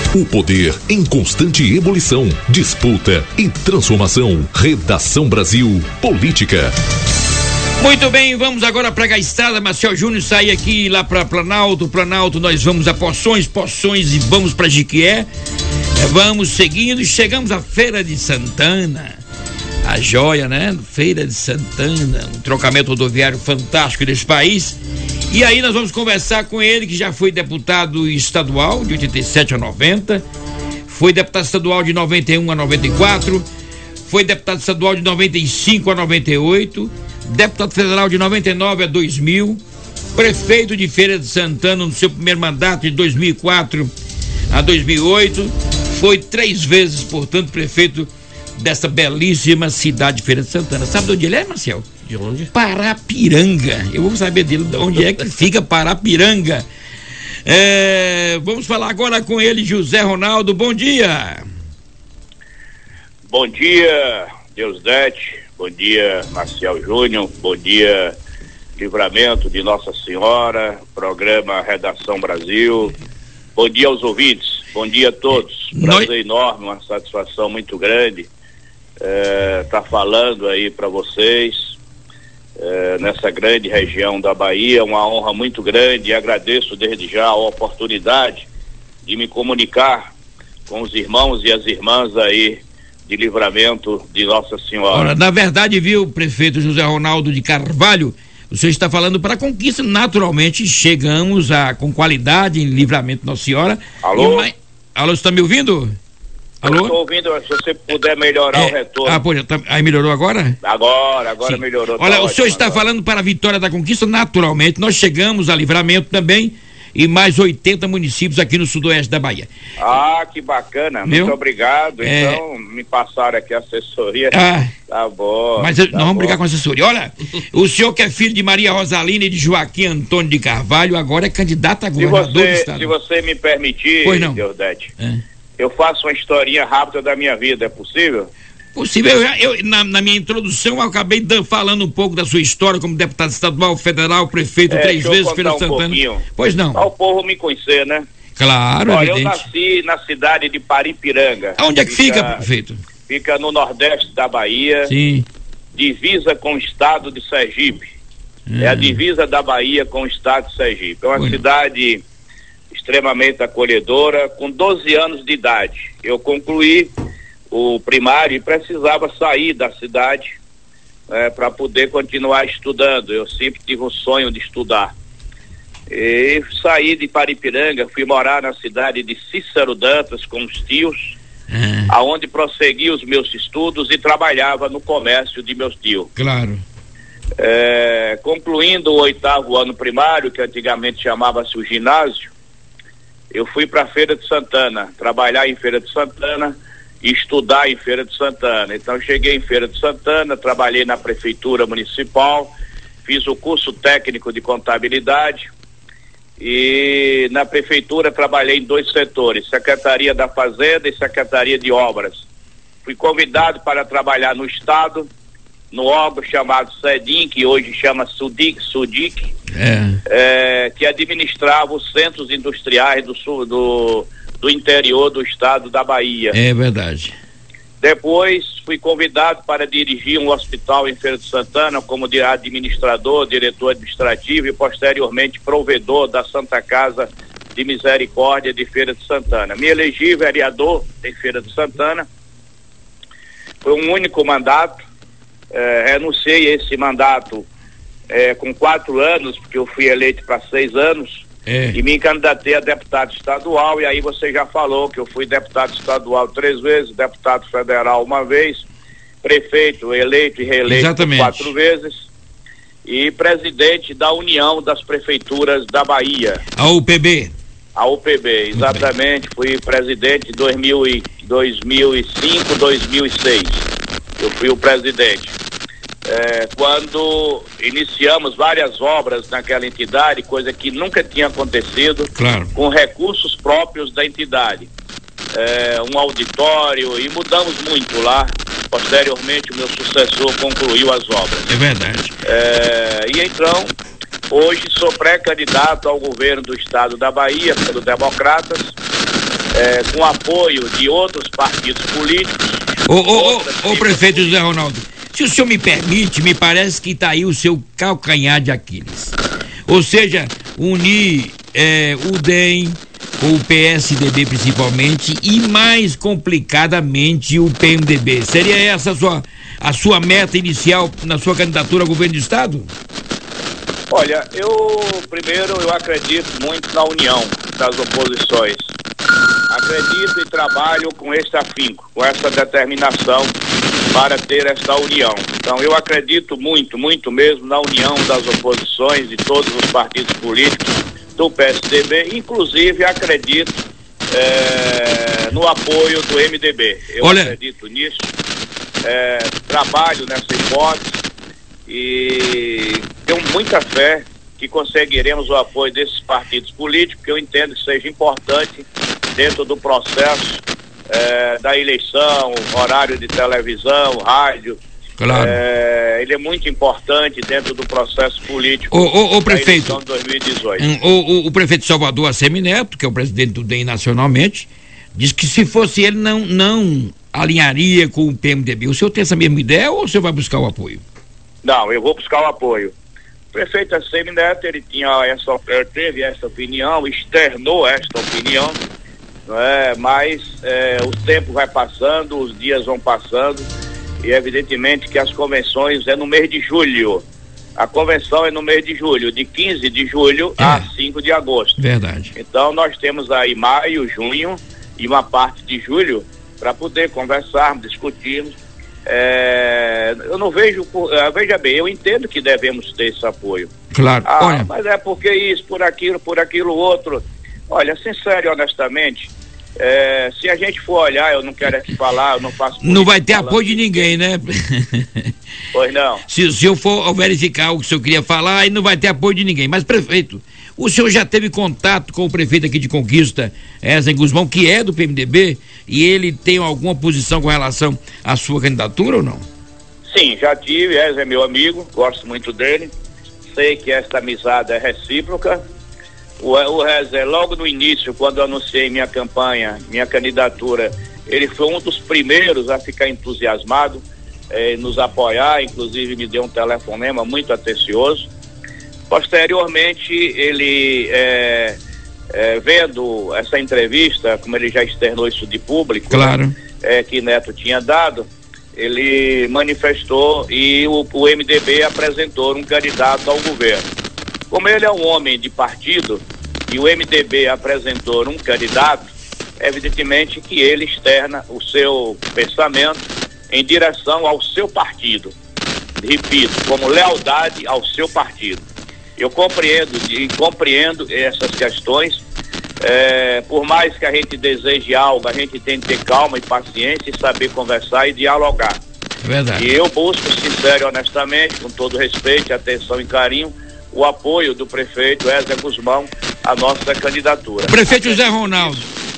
O poder em constante ebulição, disputa e transformação. Redação Brasil Política. Muito bem, vamos agora para a estrada. Marcel Júnior sai aqui lá para Planalto, nós vamos a Poções e vamos para Jiquié. Vamos seguindo, chegamos à Feira de Santana, a joia, né? Feira de Santana, um trocamento rodoviário fantástico desse país. E aí nós vamos conversar com ele, que já foi deputado estadual de 87 a 90, foi deputado estadual de 91 a 94, foi deputado estadual de 95 a 98, deputado federal de 99 a 2000, prefeito de Feira de Santana no seu primeiro mandato de 2004 a 2008, foi 3 vezes, portanto, prefeito dessa belíssima cidade de Feira de Santana. Sabe de onde ele é, Marcel? De onde? Parapiranga. Eu vou saber dele de onde é que fica Parapiranga. Vamos falar agora com ele, José Ronaldo. Bom dia. Bom dia, Deusdete. Bom dia, Marcel Júnior. Bom dia, Livramento de Nossa Senhora, programa Redação Brasil. Bom dia aos ouvintes. Bom dia a todos. Prazer enorme, uma satisfação muito grande tá falando aí para vocês nessa grande região da Bahia, uma honra muito grande, e agradeço desde já a oportunidade de me comunicar com os irmãos e as irmãs aí de Livramento de Nossa Senhora. Ora, na verdade, viu, prefeito José Ronaldo de Carvalho, o senhor está falando para a conquista. Naturalmente chegamos com qualidade em Livramento Nossa Senhora. Alô? Alô, você está me ouvindo? Alô? Estou ouvindo, se você puder melhorar o retorno. Aí melhorou agora? Agora melhorou. Olha, tá o senhor está agora falando para a vitória da conquista. Naturalmente, nós chegamos a Livramento também e mais 80 municípios aqui no sudoeste da Bahia. Ah, que bacana, muito obrigado. Então, me passaram aqui a assessoria. Tá bom. Mas nós vamos brigar com a assessoria. Olha, o senhor que é filho de Maria Rosalina e de Joaquim Antônio de Carvalho, agora é candidato a governador do estado. Se você me permitir, Deusdete, eu faço uma historinha rápida da minha vida, é possível? Possível. Na minha introdução eu acabei falando um pouco da sua história como deputado estadual, federal, prefeito 3 vezes, Feira de Santana. Pouquinho. Pois não. Para o povo me conhecer, né? Claro, Olha, evidente. eu nasci na cidade de Paripiranga. Onde é que fica, prefeito? Fica no nordeste da Bahia. Sim. Divisa com o estado de Sergipe. É a divisa da Bahia com o estado de Sergipe. É uma cidade extremamente acolhedora. Com 12 anos de idade, eu concluí o primário e precisava sair da cidade para poder continuar estudando. Eu sempre tive o sonho de estudar. E saí de Paripiranga, fui morar na cidade de Cícero Dantas com os tios, aonde prossegui os meus estudos e trabalhava no comércio de meus tios. Claro. Concluindo o 8º ano primário, que antigamente chamava-se o ginásio, eu fui para Feira de Santana, trabalhar em Feira de Santana e estudar em Feira de Santana. Então cheguei em Feira de Santana, trabalhei na prefeitura municipal, fiz o curso técnico de contabilidade e na prefeitura trabalhei em 2 setores, Secretaria da Fazenda e Secretaria de Obras. Fui convidado para trabalhar no estado, no órgão chamado SEDIM, que hoje chama SUDIC, que administrava os centros industriais do interior do estado da Bahia. É verdade. Depois fui convidado para dirigir um hospital em Feira de Santana como administrador, diretor administrativo e posteriormente provedor da Santa Casa de Misericórdia de Feira de Santana. Me elegi vereador em Feira de Santana. Foi um único mandato. Renunciei a esse mandato com 4 anos, porque eu fui eleito para 6 anos. E me candidatei a deputado estadual, e aí você já falou que eu fui deputado estadual 3 vezes, deputado federal 1 vez, prefeito eleito e reeleito 4 vezes, e presidente da União das Prefeituras da Bahia. A UPB. A UPB, exatamente, fui presidente em 2005, 2006, eu fui o presidente. Quando iniciamos várias obras naquela entidade, coisa que nunca tinha acontecido, com recursos próprios da entidade, um auditório, e mudamos muito lá. Posteriormente o meu sucessor concluiu as obras. É verdade. E então hoje sou pré-candidato ao governo do estado da Bahia pelo Democratas, com apoio de outros partidos políticos. Ô prefeito José Ronaldo, se o senhor me permite, me parece que está aí o seu calcanhar de Aquiles. Ou seja, unir o DEM, o PSDB principalmente, e mais complicadamente o PMDB. Seria essa a sua meta inicial na sua candidatura ao governo do estado? Olha, eu acredito muito na união das oposições. Acredito e trabalho com esse afinco, com essa determinação para ter essa união. Então eu acredito muito, muito mesmo na união das oposições de todos os partidos políticos do PSDB, inclusive acredito no apoio do MDB. Eu acredito nisso, trabalho nessa hipótese e tenho muita fé que conseguiremos o apoio desses partidos políticos, que eu entendo que seja importante dentro do processo da eleição, horário de televisão, rádio. Claro. Ele é muito importante dentro do processo político o prefeito, da eleição de 2018. O prefeito de Salvador, Assemineto, que é o presidente do DEM nacionalmente, diz que se fosse ele não alinharia com o PMDB. O senhor tem essa mesma ideia ou o senhor vai buscar o apoio? Não, eu vou buscar o apoio. O prefeito Assemineto, ele teve essa opinião, externou esta opinião, mas o tempo vai passando, os dias vão passando, e evidentemente que as convenções é no mês de julho. A convenção é no mês de julho, de 15 de julho a 5 de agosto. Verdade. Então nós temos aí maio, junho e uma parte de julho para poder conversarmos, discutirmos. Eu não vejo, veja bem, eu entendo que devemos ter esse apoio. Claro. Olha, mas é porque isso, por aquilo outro. Olha, sincero e honestamente, se a gente for olhar, eu não quero aqui falar, eu não faço... Não vai ter apoio de ninguém, né? Pois não. Se eu for verificar o que o senhor queria falar, aí não vai ter apoio de ninguém. Mas, prefeito, o senhor já teve contato com o prefeito aqui de Conquista, Ézio Guzmão, que é do PMDB, e ele tem alguma posição com relação à sua candidatura ou não? Sim, já tive. Ézio é meu amigo, gosto muito dele, sei que essa amizade é recíproca. O Rezer, logo no início, quando eu anunciei minha campanha, minha candidatura, ele foi um dos primeiros a ficar entusiasmado, nos apoiar, inclusive me deu um telefonema muito atencioso. Posteriormente, ele, vendo essa entrevista, como ele já externou isso de público, claro, que Neto tinha dado, ele manifestou e o MDB apresentou um candidato ao governo. Como ele é um homem de partido e o MDB apresentou um candidato, evidentemente que ele externa o seu pensamento em direção ao seu partido. Repito, como lealdade ao seu partido. Eu compreendo essas questões. Por mais que a gente deseje algo, a gente tem que ter calma e paciência e saber conversar e dialogar. Verdade. E eu busco, sincero e honestamente, com todo respeito, atenção e carinho, o apoio do prefeito Ézio Guzmão à nossa candidatura. Prefeito José Ronaldo,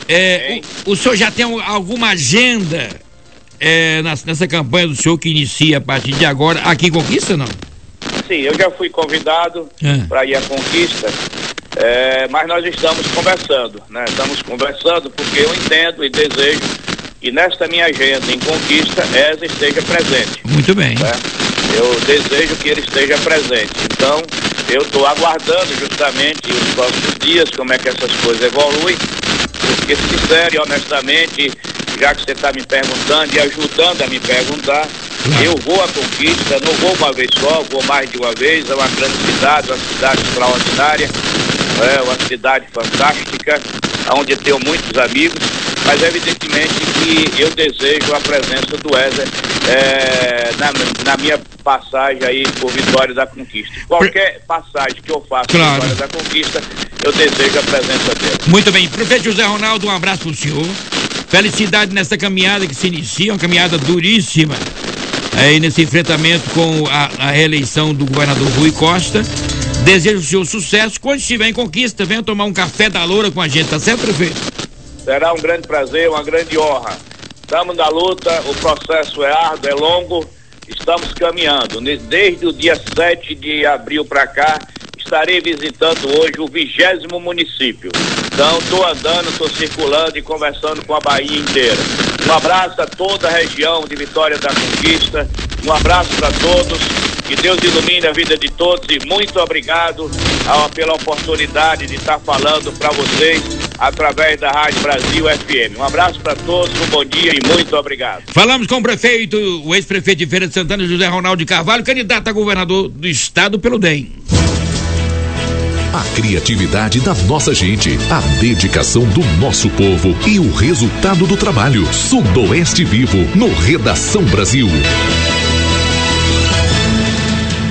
o senhor já tem alguma agenda nessa campanha do senhor que inicia a partir de agora aqui em Conquista, não? Sim, eu já fui convidado para ir à Conquista, mas nós estamos conversando, né? Estamos conversando porque eu entendo e desejo que nesta minha agenda em Conquista, Ézio esteja presente. Muito bem. Eu desejo que ele esteja presente. Então, eu estou aguardando justamente os próximos dias, como é que essas coisas evoluem, porque, sincero e honestamente, já que você está me perguntando e ajudando a me perguntar, eu vou à Conquista, não vou uma vez só, vou mais de uma vez. É uma grande cidade, uma cidade extraordinária, uma cidade fantástica, onde eu tenho muitos amigos, mas evidentemente que eu desejo a presença do Ézio na minha passagem aí por Vitória da Conquista. Qualquer passagem que eu faça por Vitória da Conquista, eu desejo a presença dele. Muito bem. Prefeito José Ronaldo, um abraço para o senhor. Felicidade nessa caminhada que se inicia, uma caminhada duríssima, aí nesse enfrentamento com a reeleição do governador Rui Costa. Desejo o senhor sucesso. Quando estiver em Conquista, venha tomar um café da loura com a gente, tá certo, prefeito? Será um grande prazer, uma grande honra. Estamos na luta, o processo é árduo, é longo, estamos caminhando. Desde o dia 7 de abril para cá, estarei visitando hoje o 20º município. Então, estou andando, estou circulando e conversando com a Bahia inteira. Um abraço a toda a região de Vitória da Conquista, um abraço para todos, que Deus ilumine a vida de todos e muito obrigado pela oportunidade de estar falando para vocês através da Rádio Brasil FM. Um abraço para todos, um bom dia e muito obrigado. Falamos com o prefeito, o ex-prefeito de Feira de Santana, José Ronaldo de Carvalho, candidato a governador do estado pelo DEM. A criatividade da nossa gente, a dedicação do nosso povo e o resultado do trabalho. Sudoeste Vivo, no Redação Brasil.